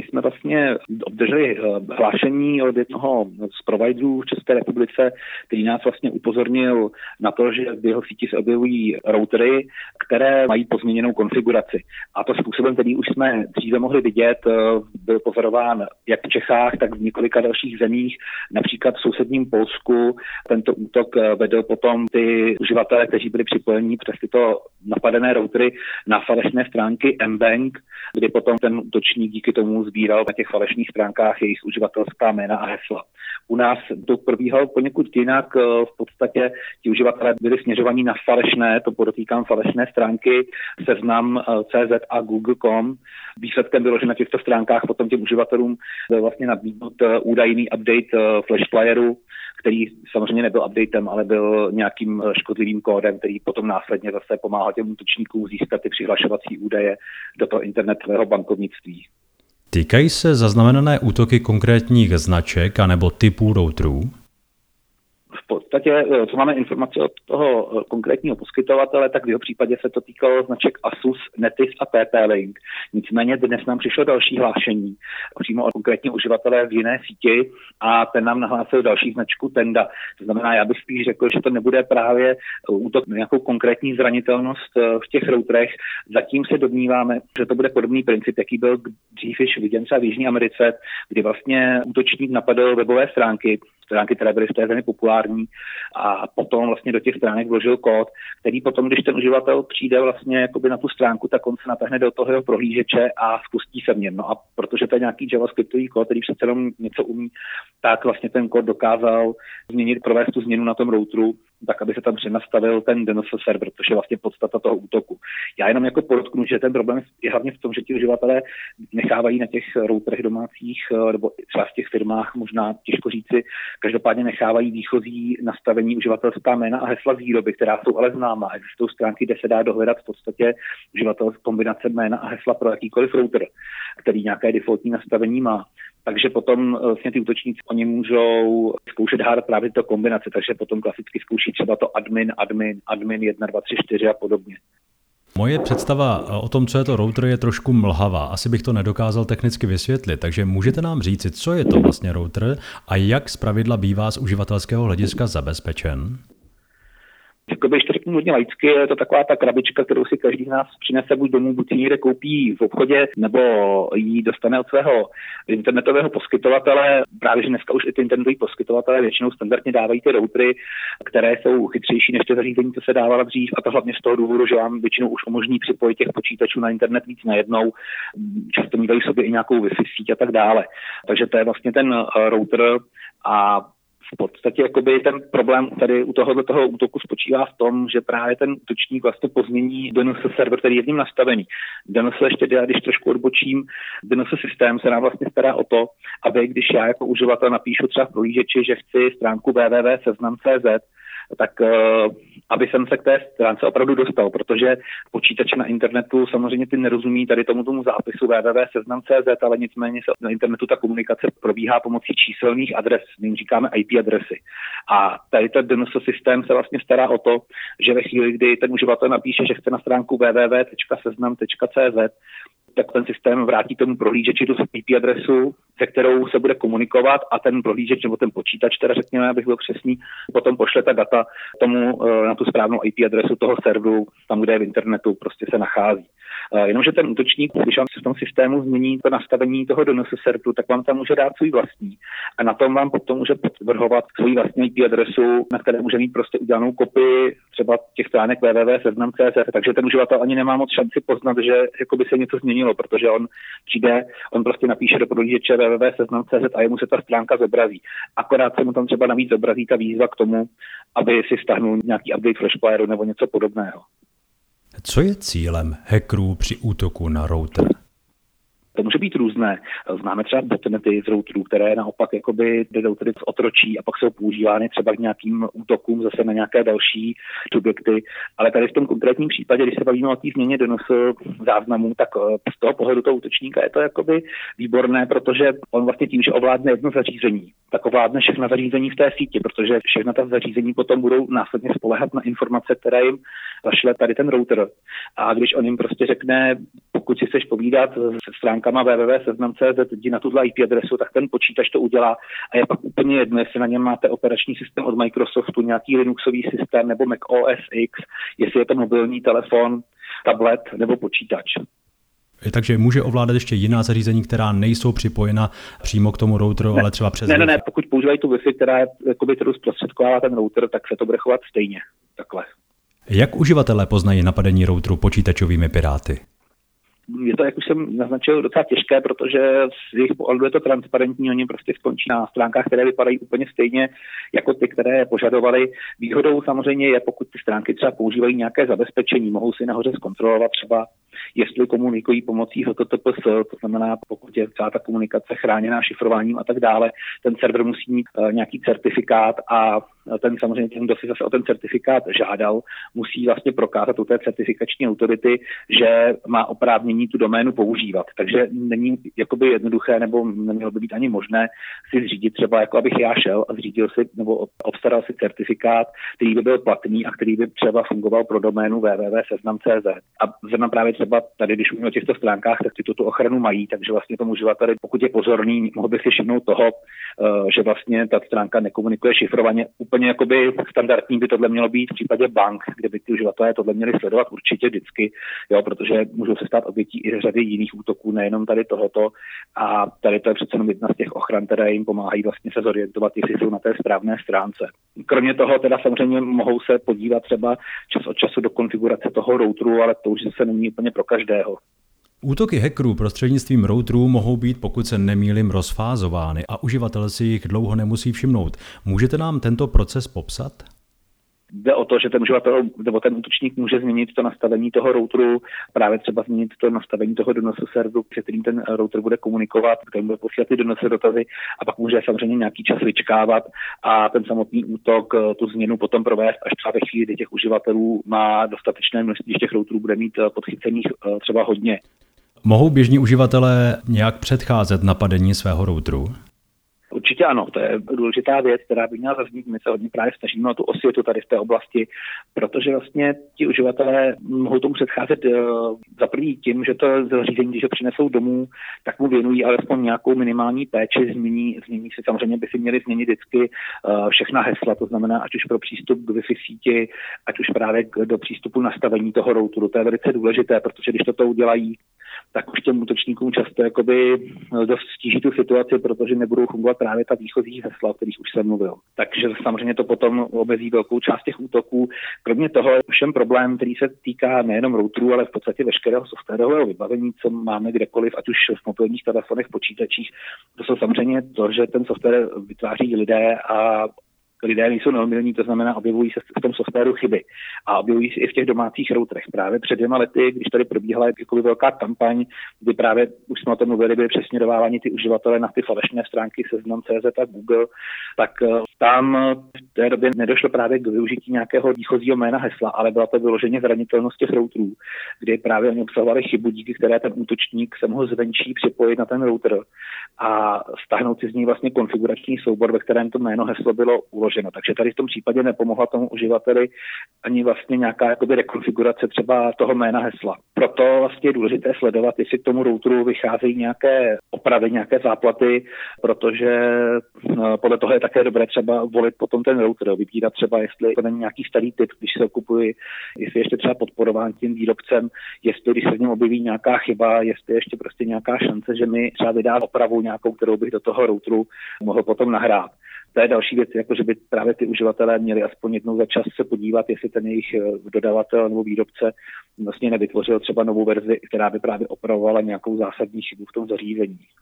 My jsme vlastně obdrželi hlášení od jednoho z providerů v České republice, který nás vlastně upozornil na to, že v jeho síti se objevují routery, které mají pozměněnou konfiguraci. A to způsobem, který už jsme dříve mohli vidět, byl pozorován jak v Čechách, tak v několika dalších zemích. Například v sousedním Polsku tento útok vedl potom ty uživatele, kteří byli připojení přes tyto napadené routery na falešné stránky mBank, kdy potom ten útočník díky tomu sbíral na těch falešných stránkách jejich uživatelská jména a hesla. U nás to probíhalo poněkud jinak. V podstatě ti uživatelé byli směřovaní na falešné, to podotýkám falešné stránky Seznam.cz a Google.com. Výsledkem bylo, že na těchto stránkách potom těm uživatelům byl vlastně nabídnut údajný update Flash playeru, který samozřejmě nebyl updatem, ale byl nějakým škodlivým kódem, který potom následně zase pomáhal těm útočníkům získat ty přihlašovací údaje do toho internetového bankovnictví. Týkají se zaznamenané útoky konkrétních značek anebo typů routerů? V podstatě, co máme informace od toho konkrétního poskytovatele, tak v jeho případě se to týkalo značek Asus, Netis a TP-Link. Nicméně dnes nám přišlo další hlášení přímo od konkrétního uživatele v jiné síti a ten nám nahlásil další značku Tenda. To znamená, já bych spíš řekl, že to nebude právě útok na nějakou konkrétní zranitelnost v těch routerech. Zatím se domníváme, že to bude podobný princip, jaký byl dřív již viděn třeba v Jižní Americe, kdy vlastně útočník napadl webové stránky, které byly v té zemi populární a potom vlastně do těch stránek vložil kód, který potom, když ten uživatel přijde vlastně jakoby na tu stránku, tak on se natáhne do toho jeho prohlížeče a spustí se v něm. No a protože to je nějaký javascriptový kód, který přece jenom něco umí, tak vlastně ten kód dokázal provést tu změnu na tom routeru, tak aby se tam přenastavil ten DNS server, což je vlastně podstata toho útoku. Já jenom jako podotknu, že ten problém je hlavně v tom, že ti uživatelé nechávají na těch routerech domácích nebo třeba v těch firmách, možná těžko říci, každopádně nechávají výchozí nastavení uživatelská jména a hesla z výroby, která jsou ale známá. Existují stránky, kde se dá dohledat v podstatě uživatel kombinace jména a hesla pro jakýkoliv router, který nějaké defaultní nastavení má. Takže potom vlastně ty útočníci, oni můžou zkoušet hádat právě tyto kombinace, takže potom klasicky zkouší třeba to admin 1, 2, 3, 4 a podobně. Moje představa o tom, co je to router, je trošku mlhavá. Asi bych to nedokázal technicky vysvětlit, takže můžete nám říci, co je to vlastně router a jak zpravidla bývá z uživatelského hlediska zabezpečen? Jakoby, ještě řeknu hodně laicky, je to taková ta krabička, kterou si každý z nás přinese buď domů, buď si někde koupí v obchodě, nebo ji dostane od svého internetového poskytovatele. Právě, že dneska už i ty internetoví poskytovatele většinou standardně dávají ty routery, které jsou chytřejší než ty zařízení, co se dávala dřív, a to hlavně z toho důvodu, že vám většinou už umožní připojit těch počítačů na internet víc najednou. Často mívají sobě i nějakou Wi-Fi síť a tak dále. Takže to je vlastně ten router a v podstatě jakoby ten problém tady u tohoto útoku spočívá v tom, že právě ten útočník vlastně pozmění DNS server, který je v něm nastavený. DNS ještě, když trošku odbočím, DNS systém se nám vlastně stará o to, aby když já jako uživatel napíšu třeba v prohlížeči, že chci stránku www.seznam.cz, tak aby jsem se k té stránce opravdu dostal, protože počítače na internetu samozřejmě ty nerozumí tady tomu zápisu www.seznam.cz, ale nicméně se na internetu ta komunikace probíhá pomocí číselných adres, my jim říkáme IP adresy. A tady ten DNS systém se vlastně stará o to, že ve chvíli, kdy ten uživatel napíše, že chce na stránku www.seznam.cz, tak ten systém vrátí tomu prohlížeči tu IP adresu, se kterou se bude komunikovat a ten prohlížeč nebo ten počítač, teda řekněme, abych byl přesný, potom pošle ta data tomu na tu správnou IP adresu toho serveru, tam, kde je v internetu, prostě se nachází. Jenomže ten útočník, když vám v tom systému změní to nastavení toho DNS serveru, tak vám tam může dát svůj vlastní. A na tom vám potom může podvrhovat svůj vlastní IP adresu, na které může mít prostě udělanou kopii třeba těch stránek www.seznam.cz, takže ten uživatel ani nemá moc šanci poznat, že jakoby se něco změnilo, protože on prostě napíše do prohlížeče www.seznam.cz a jemu se ta stránka zobrazí. Akorát se mu tam třeba navíc zobrazí ta výzva k tomu, aby si stáhnul nějaký update Flash playeru nebo něco podobného. Co je cílem hackerů při útoku na router? To může být různé. Známe třeba botnety z routerů, které naopak jakoby routery otročí a pak jsou používány třeba k nějakým útokům zase na nějaké další subjekty. Ale tady v tom konkrétním případě, když se bavíme o té změně DNS záznamů, tak z toho pohledu toho útočníka je to jakoby výborné, protože on vlastně tím, že ovládne jedno zařízení, tak ovládne všechna zařízení v té síti, protože všechna ta zařízení potom budou následně spoléhat na informace, které jim zašle tady ten router. A když on jim prostě řekne, pokud si chceš povídat se stránkou stránkama www.seznam.cz jdi na tuhle IP adresu, tak ten počítač to udělá a je pak úplně jedno, jestli na něm máte operační systém od Microsoftu, nějaký Linuxový systém nebo Mac OS X, jestli je to mobilní telefon, tablet nebo počítač. Takže může ovládat ještě jiná zařízení, která nejsou připojena přímo k tomu routeru, ale třeba přes... Ne, pokud používají tu Wi-Fi, kterou zprostředkovává ten router, tak se to bude chovat stejně. Takhle. Jak uživatelé poznají napadení routeru počítačovými piráty? Je to, jak už jsem naznačil, docela těžké, protože z jejich pohledu je to transparentní, oni prostě skončí na stránkách, které vypadají úplně stejně jako ty, které požadovali. Výhodou samozřejmě je, pokud ty stránky třeba používají nějaké zabezpečení, mohou si nahoře zkontrolovat třeba, jestli komunikují pomocí HTTPS, to znamená, pokud je celá ta komunikace chráněná šifrováním a tak dále, ten server musí mít nějaký certifikát a ten samozřejmě ten, kdo si zase o ten certifikát žádal, musí vlastně prokázat u té certifikační autority, že má oprávnění tu doménu používat. Takže není jakoby jednoduché, nebo nemělo by být ani možné si zřídit třeba, jako abych já šel a zřídil si nebo obstaral si certifikát, který by byl platný a který by třeba fungoval pro doménu www.seznam.cz. A zrovna právě třeba tady, když mluvím o těchto stránkách, tak ty tu ochranu mají, takže vlastně tomu uživateli, pokud je pozorný, mohl by si všimnout toho, že vlastně ta stránka nekomunikuje šifrovaně. Úplně jakoby standardní by tohle mělo být v případě bank, kde by ty uživatelé tohle měli sledovat určitě vždycky, jo, protože můžou se stát obětí i řady jiných útoků, nejenom tady tohoto. A tady to je přece jenom jedna z těch ochran, které jim pomáhají vlastně se zorientovat, jestli jsou na té správné stránce. Kromě toho teda samozřejmě mohou se podívat třeba čas od času do konfigurace toho routeru, ale to už se není úplně pro každého. Útoky hackerů prostřednictvím routerů mohou být, pokud se nemýlím, rozfázovány a uživatel si jich dlouho nemusí všimnout. Můžete nám tento proces popsat? Jde o to, že ten uživatel nebo ten útočník může změnit to nastavení toho routeru, právě třeba změnit to nastavení toho donosu serveru, před kterým ten router bude komunikovat, kterým bude posílat ty donosy dotazy a pak může samozřejmě nějaký čas vyčkávat a ten samotný útok tu změnu potom provést až třeba ve chvíli, kdy těch uživatelů má dostatečné množství, těch routerů bude mít podchycených třeba hodně. Mohou běžní uživatelé nějak předcházet napadení svého routeru? Určitě ano, to je důležitá věc, která by měla zaznít. My se hodně právě snažíme o tu osvětu tady v té oblasti, protože vlastně ti uživatelé mohou tomu předcházet za první tím, že to zařízení, když ho přinesou domů, tak mu věnují alespoň nějakou minimální péči, změní si samozřejmě by si měli změnit vždycky všechna hesla, to znamená ať už pro přístup k Wi-Fi síti, ať už právě do přístupu nastavení toho routeru. To je velice důležité, protože když to udělají, tak už těm útočníkům často jakoby dost stíží tu situaci, protože nebudou fungovat právě ta výchozí hesla, o kterých už jsem mluvil. Takže samozřejmě to potom omezí velkou část těch útoků. Kromě toho je všem problém, který se týká nejenom routerů, ale v podstatě veškerého softwarového vybavení, co máme kdekoliv, ať už v mobilních telefonech, počítačích. To jsou samozřejmě to, že ten software vytváří lidé a lidé nejsou neomylní, to znamená, objevují se v tom softwaru chyby a objevují se i v těch domácích routerech. Právě před 2 lety, když tady probíhala jakoby velká kampaň, kdy právě už jsme o tom mluvili, byly přesměrováváni ty uživatelé na ty falešné stránky Seznam.cz a Google, tak tam v té době nedošlo právě k využití nějakého výchozího jména hesla, ale byla to vyloženě zranitelnost těch routerů, kdy právě oni obsahovali chybu, díky které ten útočník se mohl zvenčí připojit na ten router a stáhnout si z něj vlastně konfigurační soubor, ve kterém to jméno heslo bylo uloženo. Takže tady v tom případě nepomohla tomu uživateli ani vlastně nějaká jakoby rekonfigurace třeba toho jména hesla. Proto vlastně je důležité sledovat, jestli k tomu routeru vycházejí nějaké opravy, nějaké záplaty, protože podle toho je také dobré třeba volit potom ten router, vybírat třeba, jestli to není nějaký starý typ, když se ho kupuji, jestli ještě třeba podporován tím výrobcem, jestli když se v něm objeví nějaká chyba, jestli ještě prostě nějaká šance, že mi třeba vydá opravu nějakou, kterou bych do toho routeru mohl potom nahrát. To je další věc, jako že by právě ty uživatelé měli aspoň jednou za čas se podívat, jestli ten jejich dodavatel nebo výrobce vlastně nevytvořil třeba novou verzi, která by právě opravovala nějakou zásadní chybu v tom zařízení.